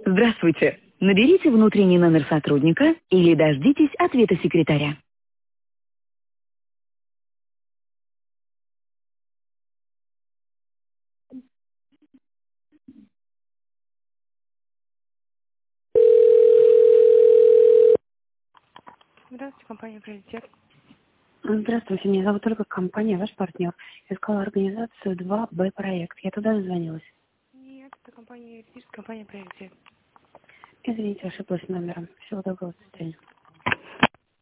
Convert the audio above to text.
Здравствуйте. Наберите внутренний номер сотрудника или дождитесь ответа секретаря. Здравствуйте, компания «Приоритет». Здравствуйте, меня зовут Ольга, компания «Ваш партнер». Искала организацию 2Б проект. Я туда дозвонилась. Нет, это компания «Приоритет», компания «Приоритет». Извините, ошиблась номером. Всего доброго, до свидания.